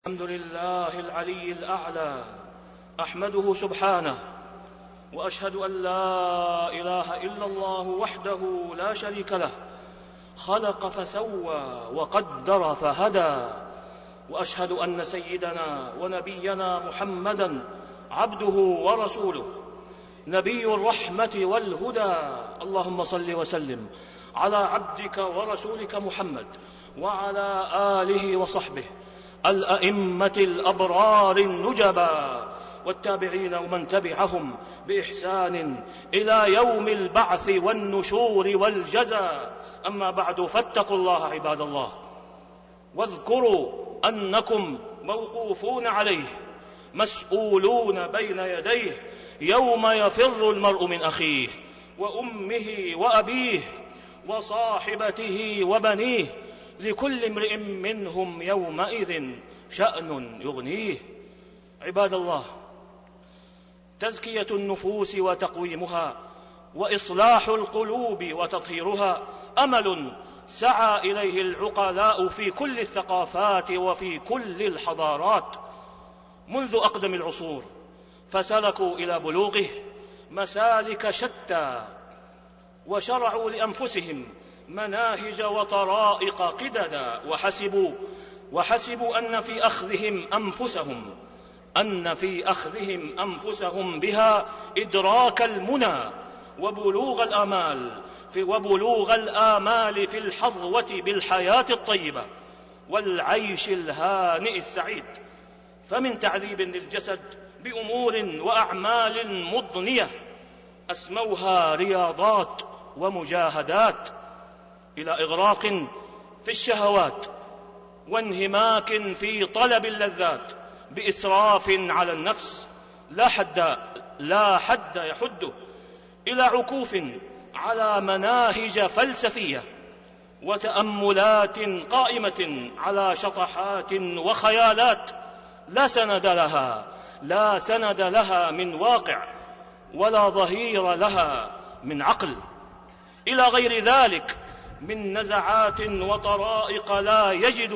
الحمد لله العلي الأعلى، أحمده سبحانه، وأشهد أن لا إله إلا الله وحده لا شريك له، خلق فسوى وقدر فهدى، وأشهد أن سيدنا ونبينا محمدًا عبده ورسوله، نبي الرحمة والهدى. اللهم صل وسلم على عبدك ورسولك محمد وعلى آله وصحبه الأئمة الأبرار النجبا، والتابعين ومن تبعهم بإحسان إلى يوم البعث والنشور والجزاء. أما بعد، فاتقوا الله عباد الله، واذكروا أنكم موقوفون عليه، مسؤولون بين يديه يوم يفر المرء من أخيه وأمه وأبيه وصاحبته وبنيه، لكل امرئ منهم يومئذ شأن يغنيه. عباد الله، تزكية النفوس وتقويمها وإصلاح القلوب وتطهيرها أمل سعى إليه العقلاء في كل الثقافات وفي كل الحضارات منذ أقدم العصور، فسلكوا إلى بلوغه مسالك شتى، وشرعوا لأنفسهم مناهج وطرائق قددا، وحسبوا أن في أخذهم أنفسهم بها إدراك المنى وبلوغ الآمال في الحظوة بالحياة الطيبة والعيش الهانئ السعيد. فمن تعذيب للجسد بأمور وأعمال مضنية أسموها رياضات ومجاهدات، إلى إغراق في الشهوات وانهماك في طلب اللذات بإسراف على النفس لا حد يحده، إلى عكوف على مناهج فلسفية وتأملات قائمة على شطحات وخيالات لا سند لها من واقع ولا ظهير لها من عقل، إلى غير ذلك من نزعات وطرائق لا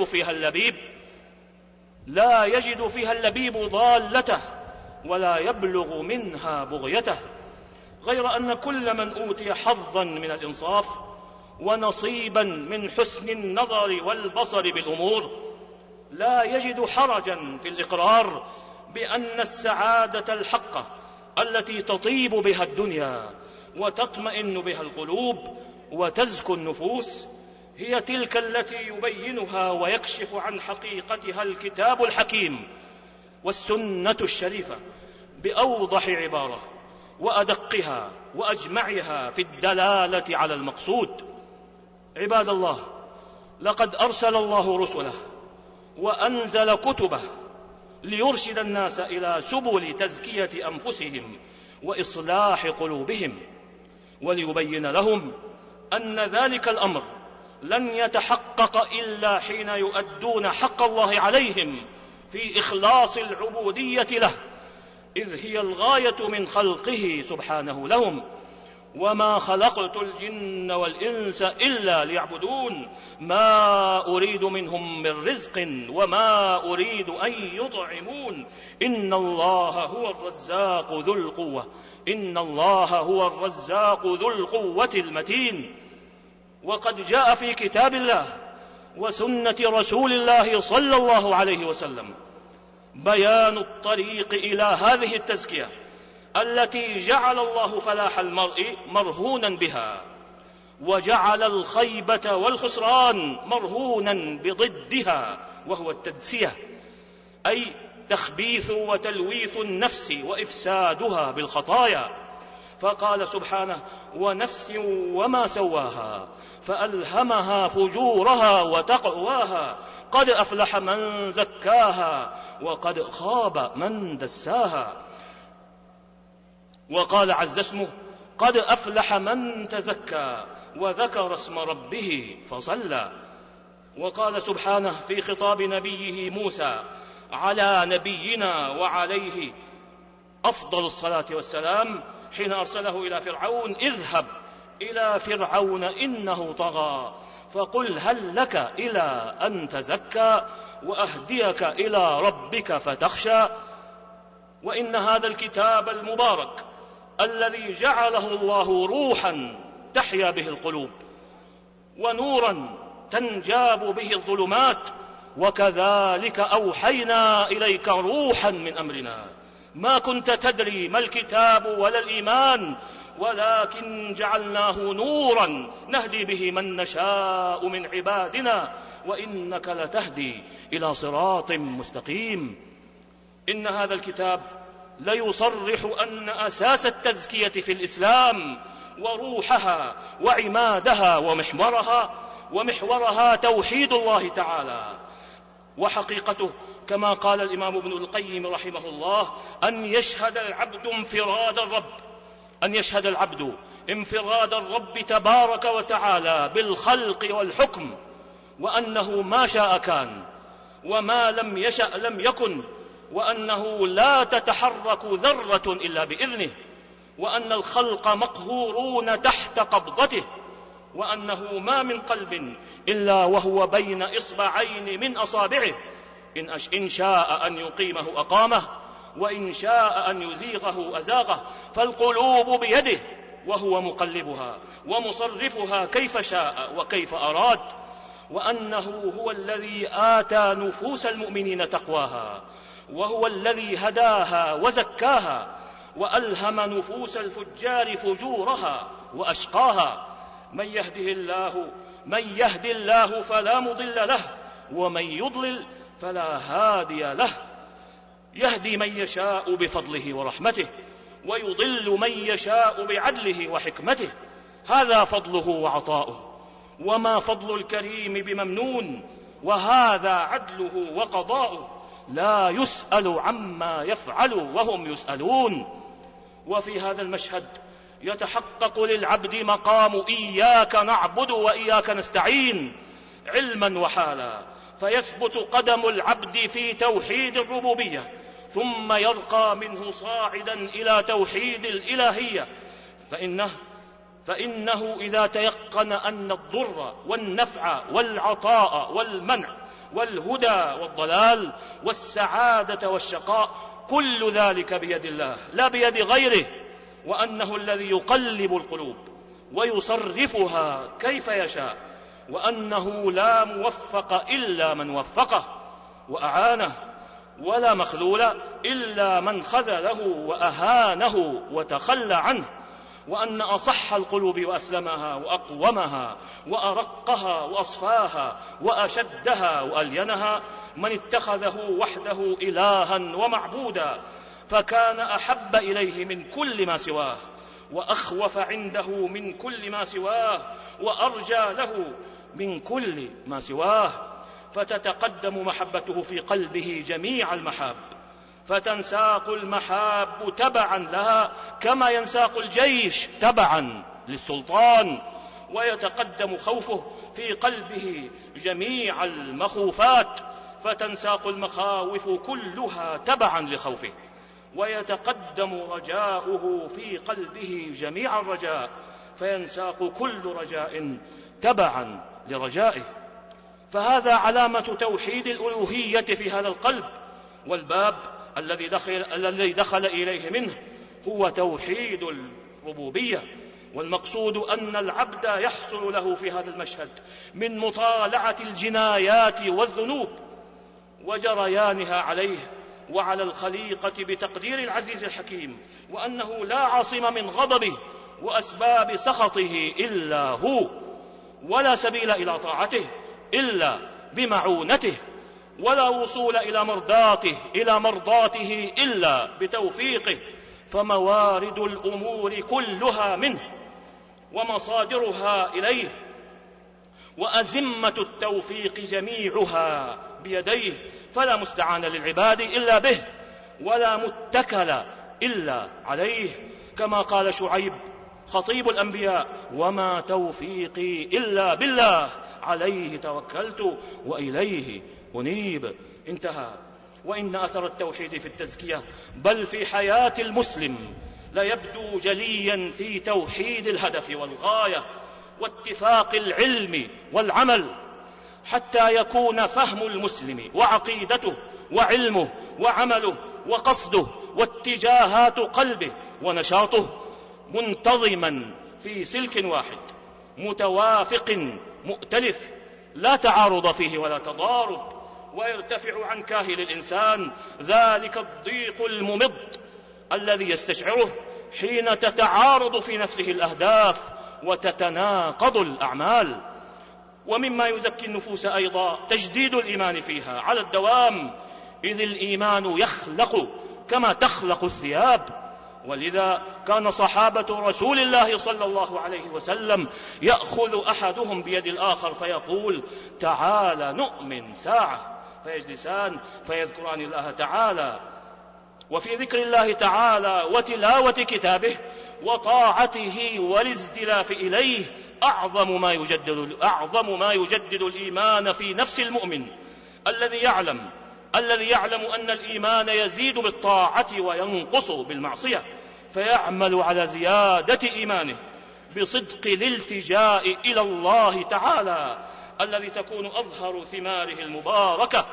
يجد فيها اللبيب ضالته ولا يبلغ منها بغيته، غير أن كل من أوتي حظا من الإنصاف ونصيبا من حسن النظر والبصر بالأمور لا يجد حرجا في الإقرار بأن السعادة الحقة التي تطيب بها الدنيا وتطمئن بها القلوب وتزكو النفوس هي تلك التي يبينها ويكشف عن حقيقتها الكتاب الحكيم والسنة الشريفة بأوضح عبارة وأدقها وأجمعها في الدلالة على المقصود. عباد الله، لقد أرسل الله رسله وأنزل كتبه ليرشد الناس إلى سبل تزكية أنفسهم وإصلاح قلوبهم، وليبين لهم أن ذلك الأمر لن يتحقق إلا حين يؤدون حق الله عليهم في إخلاص العبودية له، إذ هي الغاية من خلقه سبحانه لهم. وما خلقت الجن والإنس إلا ليعبدون ما أريد منهم من رزق وما أريد أن يطعمون إن الله هو الرزاق ذو القوة المتين. وقد جاء في كتاب الله وسنة رسول الله صلى الله عليه وسلم بيان الطريق إلى هذه التزكية التي جعل الله فلاح المرء مرهونا بها، وجعل الخيبة والخسران مرهونا بضدها، وهو التدسية، أي تخبيث وتلويث النفس وإفسادها بالخطايا. فقال سبحانه: ونفس وما سواها فألهمها فجورها وتقواها قد أفلح من زكاها وقد خاب من دساها. وقال عز اسمه: قد أفلح من تزكى وذكر اسم ربه فصلى. وقال سبحانه في خطاب نبيه موسى على نبينا وعليه أفضل الصلاة والسلام حين أرسله إلى فرعون: اذهب إلى فرعون إنه طغى فقل هل لك إلى أن تزكى وأهديك إلى ربك فتخشى. وإن هذا الكتاب المبارك الذي جعله الله روحا تحيا به القلوب ونورا تنجاب به الظلمات، وكذلك أوحينا إليك روحا من أمرنا ما كنت تدري ما الكتاب ولا الإيمان ولكن جعلناه نورا نهدي به من نشاء من عبادنا وإنك لتهدي إلى صراط مستقيم. إن هذا الكتاب ليصرح أن أساس التزكية في الإسلام وروحها وعمادها ومحورها توحيد الله تعالى. وحقيقته كما قال الإمام ابن القيم رحمه الله أن يشهد العبد انفراد الرب تبارك وتعالى بالخلق والحكم، وأنه ما شاء كان وما لم يشأ لم يكن، وأنه لا تتحرك ذرة إلا بإذنه، وأن الخلق مقهورون تحت قبضته، وأنه ما من قلب إلا وهو بين إصبعين من أصابعه، إن شاء أن يقيمه أقامه وإن شاء أن يزيغه أزاغه، فالقلوب بيده وهو مقلبها ومصرفها كيف شاء وكيف أراد، وأنه هو الذي آتى نفوس المؤمنين تقواها، وهو الذي هداها وزكاها، وألهم نفوس الفجار فجورها وأشقاها. من يهد الله فلا مضل له ومن يضلل فلا هادي له. يهدي من يشاء بفضله ورحمته ويضل من يشاء بعدله وحكمته، هذا فضله وعطاؤه، وما فضل الكريم بممنون، وهذا عدله وقضاؤه، لا يسأل عما يفعل وهم يسألون. وفي هذا المشهد يتحقق للعبد مقام إياك نعبد وإياك نستعين علما وحالا، فيثبت قدم العبد في توحيد الربوبية، ثم يرقى منه صاعدا إلى توحيد الإلهية، فإنه إذا تيقن أن الضر والنفع والعطاء والمنع والهدى والضلال والسعادة والشقاء كل ذلك بيد الله لا بيد غيره، وأنه الذي يقلب القلوب ويصرفها كيف يشاء، وأنه لا موفق إلا من وفقه وأعانه، ولا مخذول إلا من خذله وأهانه وتخلى عنه، وأن أصح القلوب وأسلمها وأقومها وأرقها وأصفاها وأشدها وألينها من اتخذه وحده إلها ومعبودا، فكان أحب إليه من كل ما سواه، وأخوف عنده من كل ما سواه، وأرجى له من كل ما سواه، فتتقدم محبته في قلبه جميع المحاب، فتنساق المحاب تبعا لها كما ينساق الجيش تبعا للسلطان، ويتقدم خوفه في قلبه جميع المخوفات، فتنساق المخاوف كلها تبعا لخوفه، ويتقدم رجاؤه في قلبه جميع الرجاء، فينساق كل رجاء تبعا لرجائه. فهذا علامة توحيد الألوهية في هذا القلب، والباب الذي دخل إليه منه هو توحيد الربوبية. والمقصود أن العبد يحصل له في هذا المشهد من مطالعة الجنايات والذنوب وجريانها عليه وعلى الخليقة بتقدير العزيز الحكيم، وأنه لا عاصم من غضبه وأسباب سخطه إلا هو، ولا سبيل إلى طاعته إلا بمعونته، ولا وصول إلى مرضاته إلا بتوفيقه، فموارد الأمور كلها منه ومصادرها إليه، وأزمة التوفيق جميعها بيديه، فلا مستعان للعباد إلا به ولا متكل إلا عليه، كما قال شعيب خطيب الأنبياء: وما توفيقي إلا بالله عليه توكلت وإليه أنيب. انتهى. وإن أثر التوحيد في التزكية بل في حياة المسلم لا يبدو جليا في توحيد الهدف والغاية، واتفاق العلم والعمل، حتى يكون فهم المسلم وعقيدته وعلمه وعمله وقصده واتجاهات قلبه ونشاطه منتظما في سلك واحد متوافق مؤتلف، لا تعارض فيه ولا تضارب، ويرتفع عن كاهل الإنسان ذلك الضيق الممض الذي يستشعره حين تتعارض في نفسه الأهداف وتتناقض الأعمال. ومما يزكي النفوس أيضا تجديد الإيمان فيها على الدوام، إذ الإيمان يخلق كما تخلق الثياب. ولذا كان صحابة رسول الله صلى الله عليه وسلم يأخذ أحدهم بيد الآخر فيقول: تعال نؤمن ساعة، فيجلسان فيذكران الله تعالى. وفي ذكر الله تعالى وتلاوة كتابه وطاعته والازدلاف إليه أعظم ما يجدد الإيمان في نفس المؤمن الذي يعلم أن الإيمان يزيد بالطاعة وينقص بالمعصية، فيعمل على زيادة إيمانه بصدق الالتجاء إلى الله تعالى الذي تكون أظهر ثماره المباركة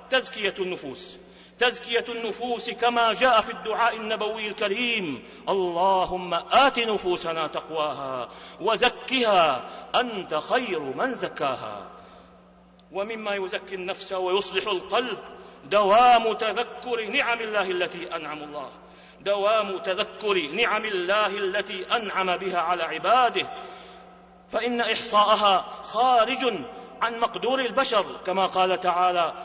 تزكية النفوس كما جاء في الدعاء النبوي الكريم: اللهم آت نفوسنا تقواها وزكها أنت خير من زكاها. ومما يزكي النفس ويصلح القلب دوام تذكر نعم الله التي أنعم بها على عباده، فإن إحصاءها خارج عن مقدور البشر، كما قال تعالى: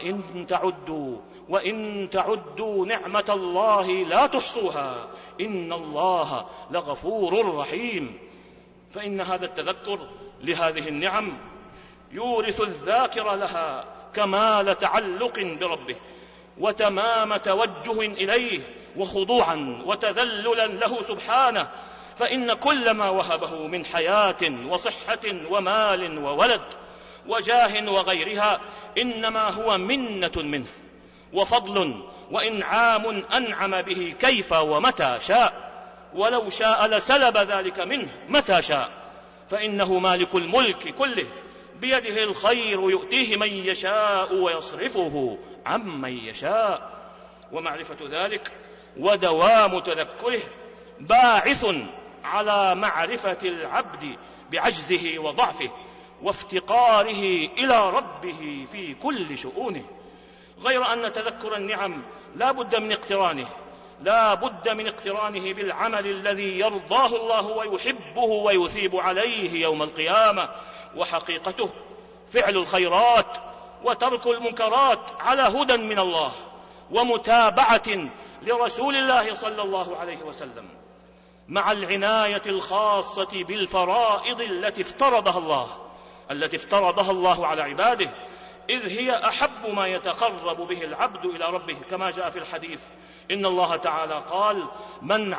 وإن تعدوا نعمة الله لا تحصوها إن الله لغفور رحيم. فإن هذا التذكر لهذه النعم يورث الذاكر لها كمال تعلق بربه وتمام توجه إليه وخضوعا وتذللا له سبحانه، فإن كل ما وهبه من حياة وصحة ومال وولد وجاه وغيرها إنما هو منة منه وفضل وإنعام أنعم به كيف ومتى شاء، ولو شاء لسلب ذلك منه متى شاء، فإنه مالك الملك كله، بيده الخير يؤتيه من يشاء ويصرفه عمن يشاء. ومعرفة ذلك ودوام تذكره باعث على معرفة العبد بعجزه وضعفه وافتقاره إلى ربه في كل شؤونه، غير أن تذكر النعم لا بد من اقترانه بالعمل الذي يرضاه الله ويحبه ويثيب عليه يوم القيامة، وحقيقته فعل الخيرات وترك المنكرات على هدى من الله ومتابعة لرسول الله صلى الله عليه وسلم، مع العناية الخاصة بالفرائض التي افترضها الله على عباده، إذ هي أحب ما يتقرب به العبد إلى ربه، كما جاء في الحديث إن الله تعالى قال: من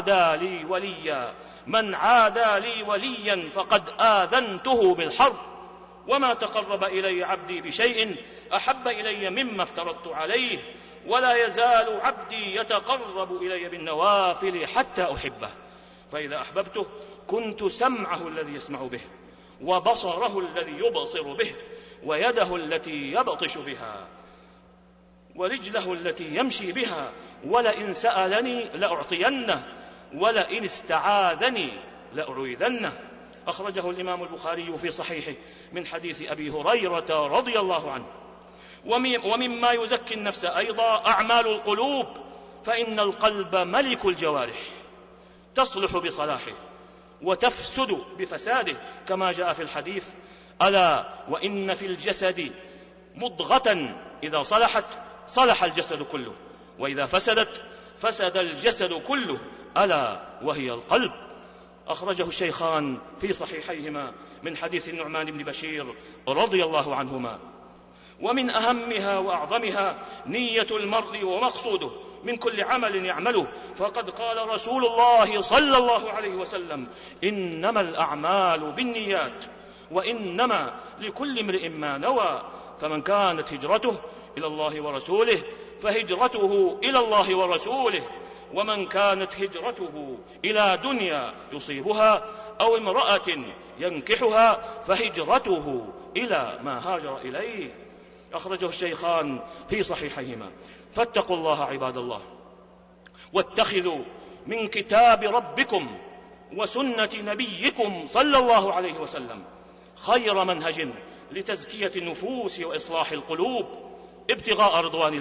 عادى لي وليا فقد آذنته بالحرب، وما تقرب إلي عبدي بشيء أحب إلي مما افترضت عليه، ولا يزال عبدي يتقرب إلي بالنوافل حتى أحبه، فإذا أحببته كنت سمعه الذي يسمع به وبصره الذي يبصر به ويده التي يبطش بها ورجله التي يمشي بها، ولئن سألني لأعطينه ولئن استعاذني لأعوذنه. أخرجه الإمام البخاري في صحيحه من حديث أبي هريرة رضي الله عنه. ومما يزكي النفس أيضا أعمال القلوب، فإن القلب ملك الجوارح، تصلح بصلاحه وتفسد بفساده، كما جاء في الحديث: ألا وإن في الجسد مضغة إذا صلحت صلح الجسد كله، وإذا فسدت فسد الجسد كله، ألا وهي القلب. أخرجه الشيخان في صحيحيهما من حديث النعمان بن بشير رضي الله عنهما. ومن أهمها وأعظمها نية المرء ومقصوده من كل عمل يعمله، فقد قال رسول الله صلى الله عليه وسلم: إنما الأعمال بالنيات وإنما لكل امرئ ما نوى، فمن كانت هجرته إلى الله ورسوله فهجرته إلى الله ورسوله، ومن كانت هجرته إلى دنيا يصيبها أو امرأة ينكحها فهجرته إلى ما هاجر إليه. أخرجه الشيخان في صحيحيهما. فاتقوا الله عباد الله، واتخذوا من كتاب ربكم وسنة نبيكم صلى الله عليه وسلم خير منهج لتزكية النفوس وإصلاح القلوب، ابتغاء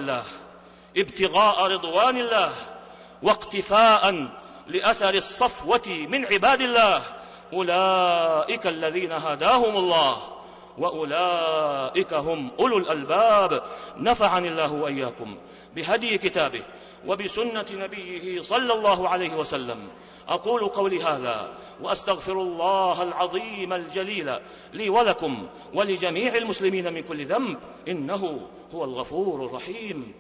رضوان الله واقتفاء لأثر الصفوة من عباد الله. أولئك الذين هداهم الله وأولئك هم أولو الألباب. نفعني الله وإياكم بهدي كتابه وبسنة نبيه صلى الله عليه وسلم. أقول قولي هذا وأستغفر الله العظيم الجليل لي ولكم ولجميع المسلمين من كل ذنب، إنه هو الغفور الرحيم.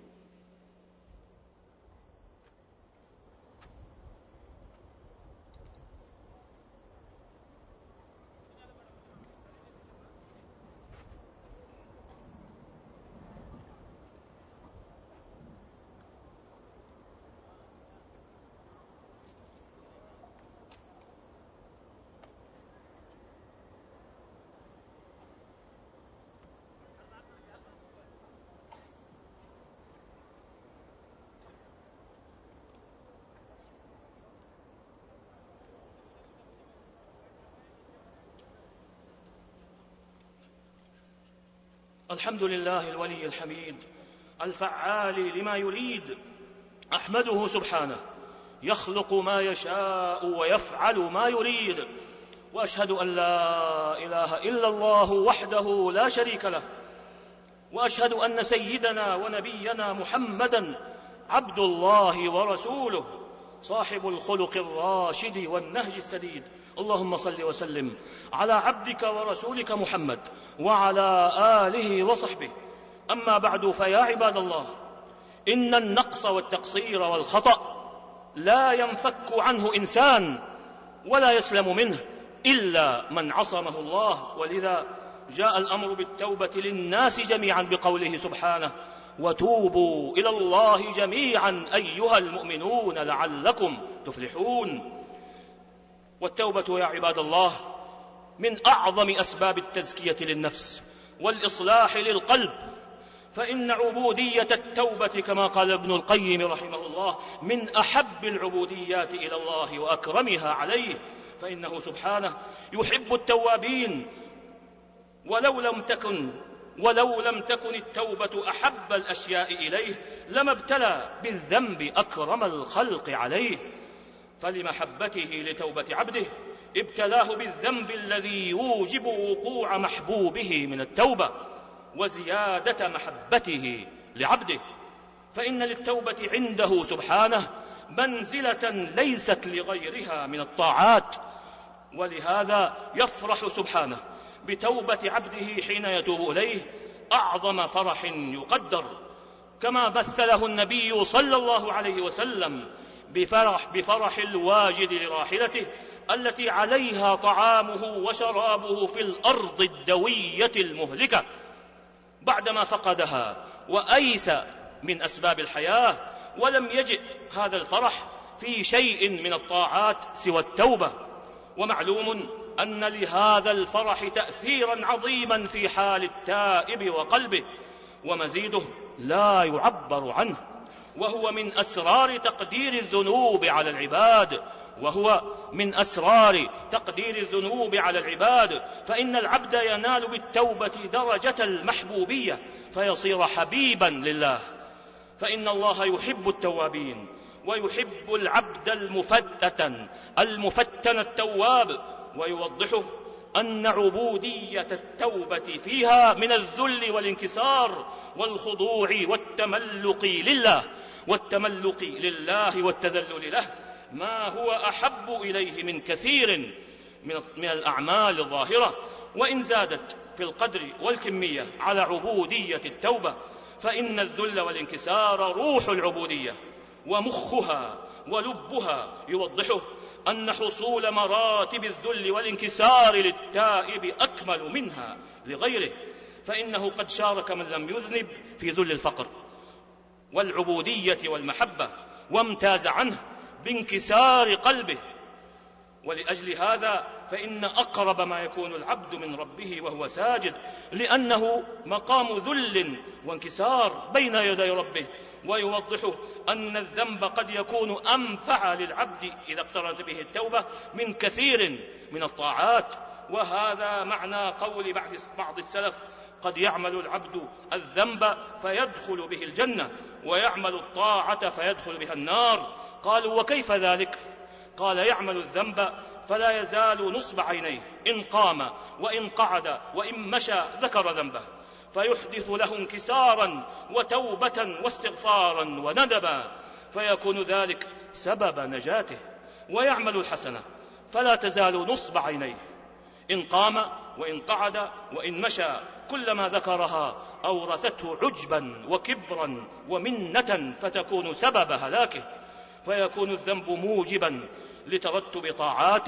الحمد لله الولي الحميد الفعال لما يريد، أحمده سبحانه يخلق ما يشاء ويفعل ما يريد، وأشهد أن لا إله إلا الله وحده لا شريك له، وأشهد أن سيدنا ونبينا محمدا عبد الله ورسوله صاحب الخلق الراشد والنهج السديد. اللهم صل وسلم على عبدك ورسولك محمد وعلى آله وصحبه. أما بعد، فيا عباد الله، إن النقص والتقصير والخطأ لا ينفك عنه إنسان ولا يسلم منه إلا من عصمه الله، ولذا جاء الأمر بالتوبة للناس جميعا بقوله سبحانه: وتوبوا إلى الله جميعا أيها المؤمنون لعلكم تفلحون. والتوبة يا عباد الله من أعظم أسباب التزكية للنفس والإصلاح للقلب، فإن عبودية التوبة كما قال ابن القيم رحمه الله من أحب العبوديات إلى الله وأكرمها عليه، فإنه سبحانه يحب التوابين، ولو لم تكن التوبة أحب الأشياء إليه لما ابتلى بالذنب أكرم الخلق عليه، فلمحبته لتوبة عبده ابتلاه بالذنب الذي يوجب وقوع محبوبه من التوبة وزيادة محبته لعبده، فإن للتوبة عنده سبحانه منزلة ليست لغيرها من الطاعات، ولهذا يفرح سبحانه بتوبة عبده حين يتوب إليه أعظم فرح يقدر، كما مثله النبي صلى الله عليه وسلم بفرح الواجد لراحلته التي عليها طعامه وشرابه في الأرض الدوية المهلكة بعدما فقدها وأيس من أسباب الحياة، ولم يجئ هذا الفرح في شيء من الطاعات سوى التوبة. ومعلوم أن لهذا الفرح تأثيرا عظيما في حال التائب وقلبه، ومزيده لا يعبر عنه، وهو من أسرار تقدير الذنوب على العباد فإن العبد ينال بالتوبة درجة المحبوبية فيصير حبيبا لله، فإن الله يحب التوابين ويحب العبد المفتن التواب، ويوضحه أن عبودية التوبة فيها من الذل والانكسار والخضوع والتملق لله والتذلل له ما هو أحب إليه من كثير من الأعمال الظاهرة، وإن زادت في القدر والكمية على عبودية التوبة، فإن الذل والانكسار روح العبودية ومخها ولبها، يوضحه أن حصول مراتب الذل والانكسار للتائب أكمل منها لغيره، فإنه قد شارك من لم يذنب في ذل الفقر والعبودية والمحبة، وامتاز عنه بانكسار قلبه. ولأجل هذا فإن أقرب ما يكون العبد من ربه وهو ساجد، لأنه مقام ذل وانكسار بين يدي ربه، ويوضحه أن الذنب قد يكون أنفع للعبد إذا اقترنت به التوبة من كثير من الطاعات. وهذا معنى قول بعض السلف: قد يعمل العبد الذنب فيدخل به الجنة، ويعمل الطاعة فيدخل بها النار. قالوا: وكيف ذلك؟ قال: يعمل الذنب فلا يزال نصب عينيه، إن قام وإن قعد وإن مشى ذكر ذنبه، فيحدث له انكسارا وتوبة واستغفارا وندبا، فيكون ذلك سبب نجاته. ويعمل الحسنة فلا تزال نصب عينيه، إن قام وإن قعد وإن مشى، كلما ذكرها أورثته عجبا وكبرا ومنة، فتكون سبب هلاكه، فيكون الذنب موجبا لترتب طاعات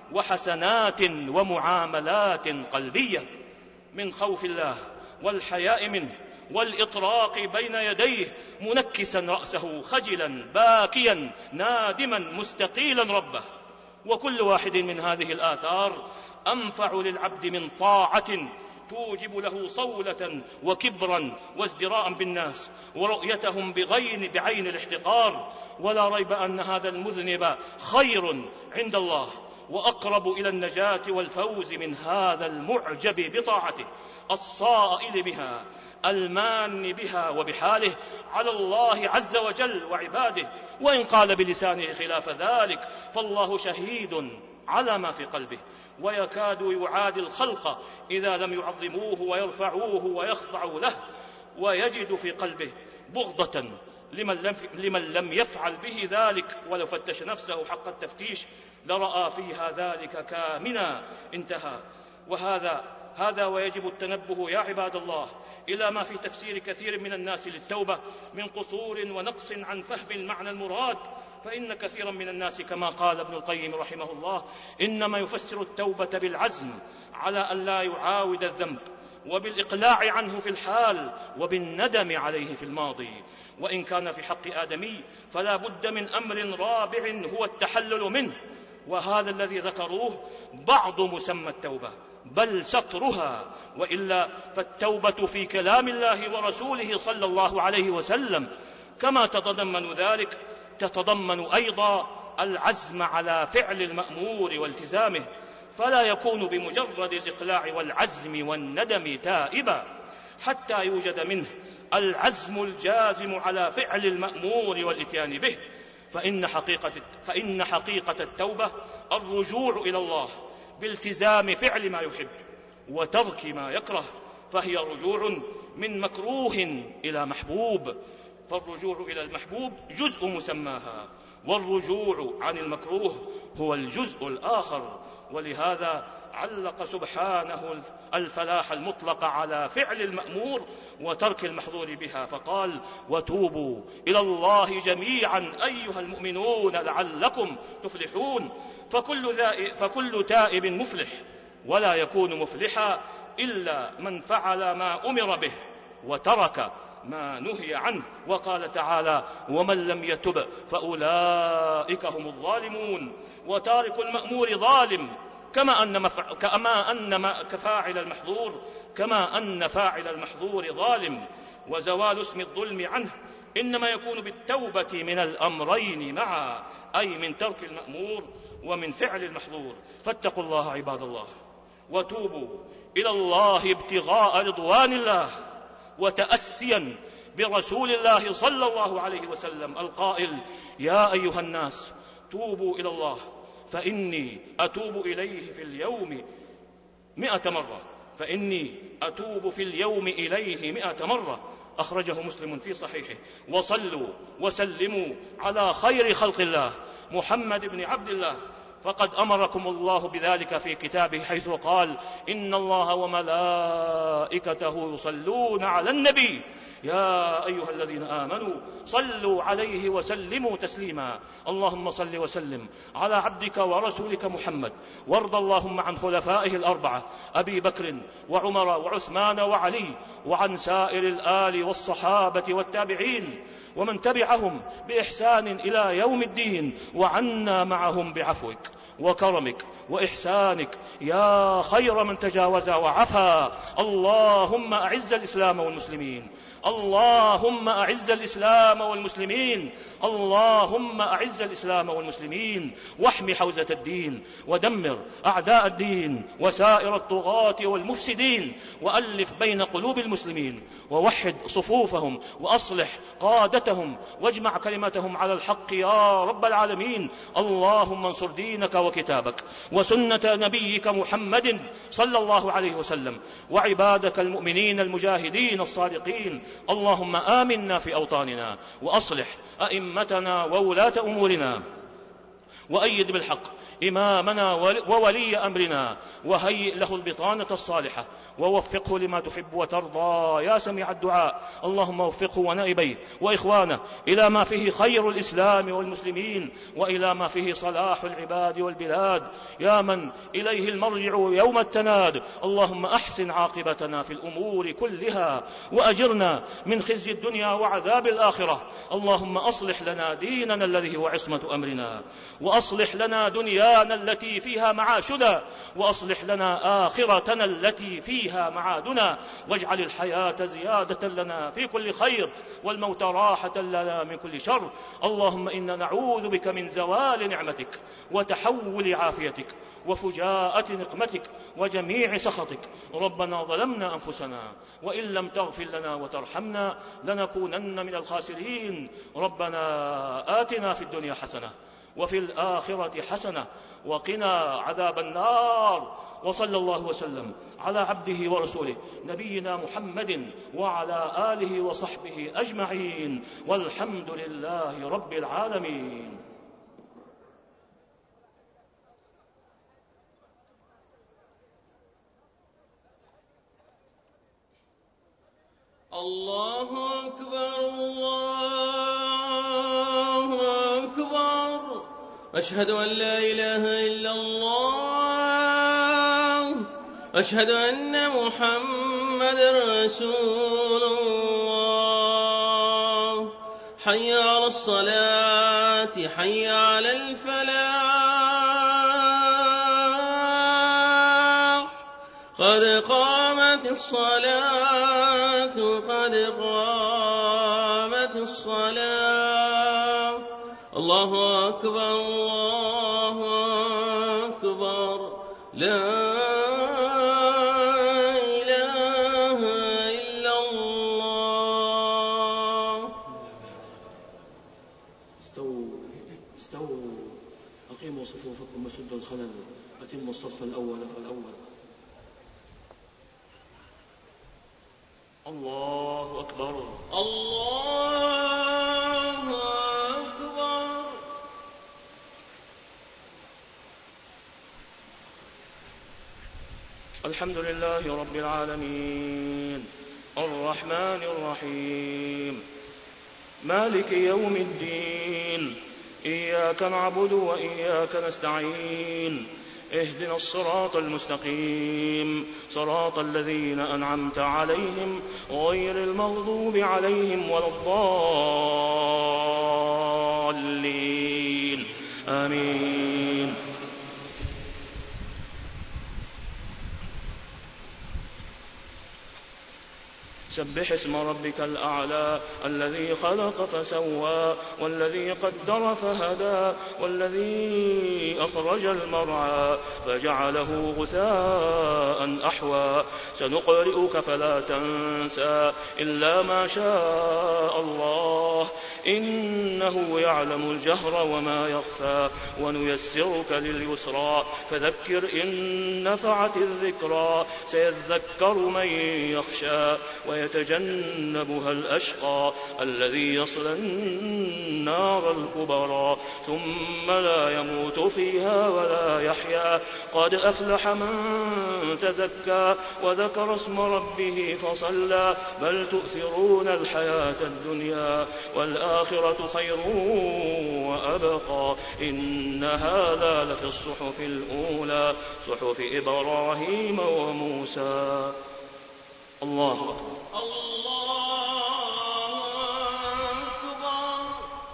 وحسنات ومعاملات قلبية من خوف الله والحياء منه والإطراق بين يديه، منكسا رأسه خجلا باكيا نادما مستقيلا ربه. وكل واحد من هذه الآثار أنفع للعبد من طاعة توجب له صولة وكبرا وازدراء بالناس ورؤيتهم بعين الاحتقار. ولا ريب أن هذا المذنب خير عند الله وأقرب إلى النجاة والفوز من هذا المعجب بطاعته الصائل بها المان بها وبحاله على الله عز وجل وعباده. وإن قال بلسانه خلاف ذلك فالله شهيد على ما في قلبه، ويكاد يعادي الخلق إذا لم يعظموه ويرفعوه ويخضعوا له، ويجد في قلبه بغضة لمن لم يفعل به ذلك، ولو فتش نفسه حق التفتيش لرأى فيها ذلك كامنا. انتهى. وهذا ويجب التنبه يا عباد الله إلى ما في تفسير كثير من الناس للتوبة من قصور ونقص عن فهم المعنى المراد. فإن كثيرا من الناس كما قال ابن القيم رحمه الله إنما يفسر التوبة بالعزم على أن لا يعاود الذنب، وبالإقلاع عنه في الحال، وبالندم عليه في الماضي. وإن كان في حق آدمي فلا بد من أمر رابع هو التحلل منه، وهذا الذي ذكروه بعض مسمى التوبة بل سطرها، وإلا فالتوبة في كلام الله ورسوله صلى الله عليه وسلم كما تتضمن ذلك تتضمن أيضا العزم على فعل المأمور والتزامه، فلا يكون بمجرد الإقلاع والعزم والندم تائبا حتى يوجد منه العزم الجازم على فعل المأمور والإتيان به. فإن حقيقة التوبة الرجوع إلى الله بالتزام فعل ما يحب وترك ما يكره، فهي رجوع من مكروه إلى محبوب، فالرجوع إلى المحبوب جزء مسماها، والرجوع عن المكروه هو الجزء الآخر. ولهذا علق سبحانه الفلاح المطلق على فعل المأمور وترك المحظور بها، فقال: وتوبوا إلى الله جميعا أيها المؤمنون لعلكم تفلحون. فكل تائب مفلح، ولا يكون مفلحا إلا من فعل ما أمر به وترك ما نهي عنه. وقال تعالى: ومن لم يتب فأولئك هم الظالمون. وتارك المأمور ظالم كما أن فاعل المحظور ظالم. وزوال اسم الظلم عنه إنما يكون بالتوبة من الأمرين معا، أي من ترك المأمور ومن فعل المحظور. فاتقوا الله عباد الله، وتوبوا إلى الله ابتغاء رضوان الله، وتأسيا برسول الله صلى الله عليه وسلم القائل: يا أيها الناس توبوا إلى الله فإني أتوب إليه في اليوم 100 مرة، إليه 100 مرة. أخرجه مسلم في صحيحه. وصلوا وسلموا على خير خلق الله محمد بن عبد الله، فقد أمركم الله بذلك في كتابه حيث قال: إن الله وملائكته يصلون على النبي يا أيها الذين آمنوا صلوا عليه وسلموا تسليما. اللهم صل وسلم على عبدك ورسولك محمد، وارض اللهم عن خلفائه الأربعة أبي بكر وعمر وعثمان وعلي، وعن سائر الآل والصحابة والتابعين ومن تبعهم بإحسان إلى يوم الدين، وعنا معهم بعفوك وكرمك وإحسانك يا خير من تجاوز وعفا. اللهم أعز الإسلام والمسلمين، اللهم أعز الإسلام والمسلمين، اللهم أعز الإسلام والمسلمين، واحم حوزة الدين، ودمر أعداء الدين وسائر الطغاة والمفسدين، وألف بين قلوب المسلمين، ووحد صفوفهم، وأصلح قادتهم، واجمع كلمتهم على الحق يا رب العالمين. اللهم انصر دينك وكتابك وسنة نبيك محمد صلى الله عليه وسلم، وعبادك المؤمنين المجاهدين الصادقين. اللهم آمنا في أوطاننا، وأصلح أئمتنا وولاة أمورنا، وأيد بالحق إمامنا وولي أمرنا، وهيئ له البطانة الصالحة، ووفقه لما تحب وترضى يا سميع الدعاء. اللهم وفقه ونائبيه وإخوانه إلى ما فيه خير الإسلام والمسلمين، وإلى ما فيه صلاح العباد والبلاد، يا من إليه المرجع يوم التناد. اللهم أحسن عاقبتنا في الأمور كلها، وأجرنا من خزي الدنيا وعذاب الآخرة. اللهم أصلح لنا ديننا الذي هو عصمة أمرنا، وأصلح لنا دنيانا التي فيها معاشنا، وأصلح لنا آخرتنا التي فيها معادنا، واجعل الحياة زيادة لنا في كل خير، والموت راحة لنا من كل شر. اللهم إنا نعوذ بك من زوال نعمتك، وتحول عافيتك، وفجاءة نقمتك، وجميع سخطك. ربنا ظلمنا أنفسنا، وإن لم تغفر لنا وترحمنا لنكونن من الخاسرين. ربنا آتنا في الدنيا حسنة، وفي الآخرة حسنة، وقنا عذاب النار. وصلى الله وسلم على عبده ورسوله نبينا محمد وعلى آله وصحبه أجمعين، والحمد لله رب العالمين. الله أكبر، الله أكبر، أشهد أن لا إله إلا الله، أشهد أن محمدًا رسول الله. حي على الصلاة، حي على الفلاح، قد قامت الصلاة، قد قامت الصلاة. الله أكبر، الله أكبر، لا إله إلا الله. استووا أقيموا صفوفكم وسدوا الخلل، أتموا الصف الأول فالأول. الله أكبر، الله أكبر. الحمد لله رب العالمين، الرحمن الرحيم، مالك يوم الدين، إياك نعبد وإياك نستعين، اهدنا الصراط المستقيم، صراط الذين أنعمت عليهم غير المغضوب عليهم ولا الضالين، آمين. سبح اسم ربك الأعلى الذي خلق فسوى، والذي قدر فهدى، والذي أخرج المرعى فجعله غثاء أحوى. سنقرئك فلا تنسى إلا ما شاء الله، إنه إنه يعلم الجهر وما يخفى ونيسرك لليسرى فذكر إن نفعت الذكرى سيذكر من يخشى ويتجنبها الأشقى الذي يصلى النار الكبرى ثم لا يموت فيها ولا يحيا قد أفلح من تزكى وذكر اسم ربه فصلى بل تؤثرون الحياة الدنيا والآخرة خير وأبقى إن هذا لفي الصحف الأولى صحف إبراهيم وموسى. الله أكبر. الله أكبر.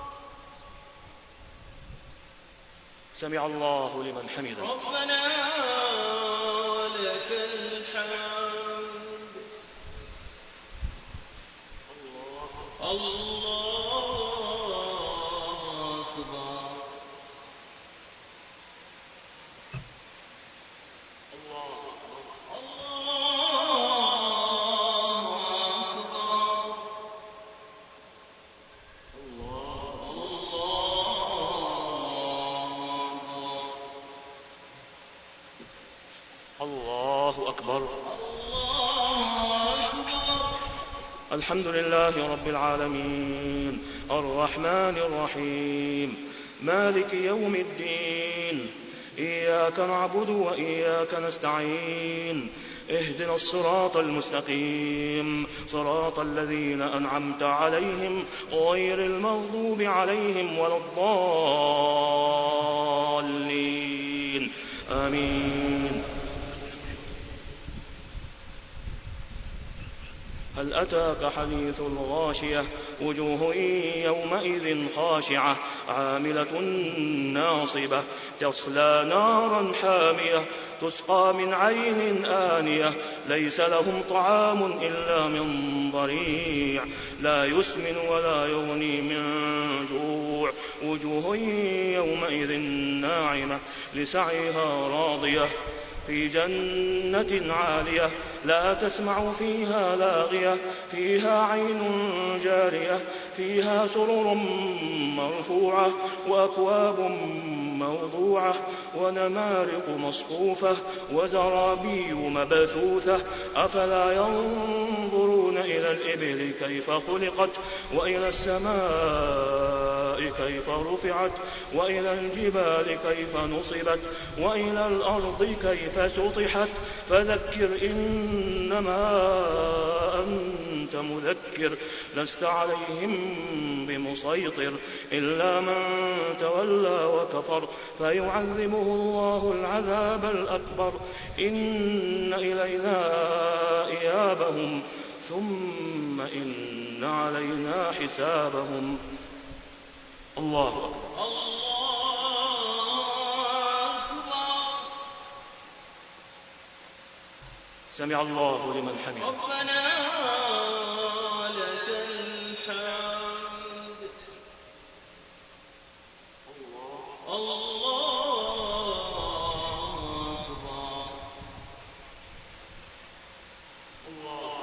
سمع الله لمن حمده. ربنا لك الحمد. الله أكبر. الله أكبر. الحمد لله رب العالمين الرحمن الرحيم مالك يوم الدين إياك نعبد وإياك نستعين اهدنا الصراط المستقيم صراط الذين أنعمت عليهم غير المغضوب عليهم ولا الضالين آمين. هل أتاك حديث الغاشية وجوه يومئذ خاشعة عاملة ناصبة تصلى نارا حامية تسقى من عين آنية ليس لهم طعام إلا من ضريع لا يسمن ولا يغني من جوع وجوه يومئذ ناعمة لسعيها راضية في جنة عالية لا تسمع فيها لاغية فيها عين جارية فيها سرر مرفوعة وأكواب موضوعة ونمارق مصفوفة وزرابي مبثوثة أفلا ينظرون إلى الإبل كيف خلقت وإلى السماء كيف رفعت وإلى الجبال كيف نصبت وإلى الأرض كيف سطحت فذكر إنما أنت مذكر لست عليهم بمسيطر إلا من تولى وكفر فيعذبه الله العذاب الأكبر إن إلينا إيابهم ثم إن علينا حسابهم. الله أكبر. سمع الله لمن حمده. ربنا لك الحمد. الله أكبر. الله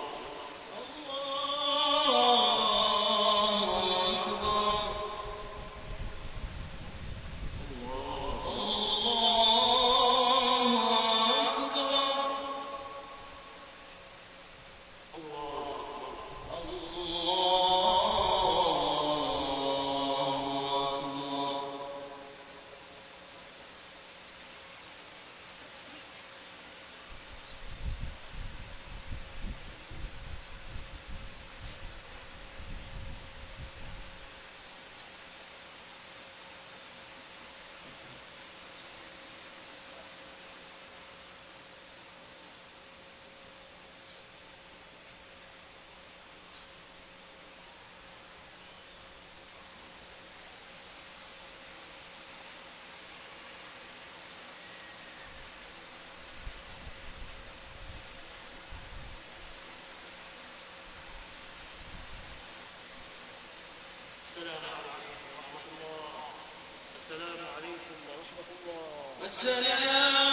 السلام عليكم ورحمة الله. السلام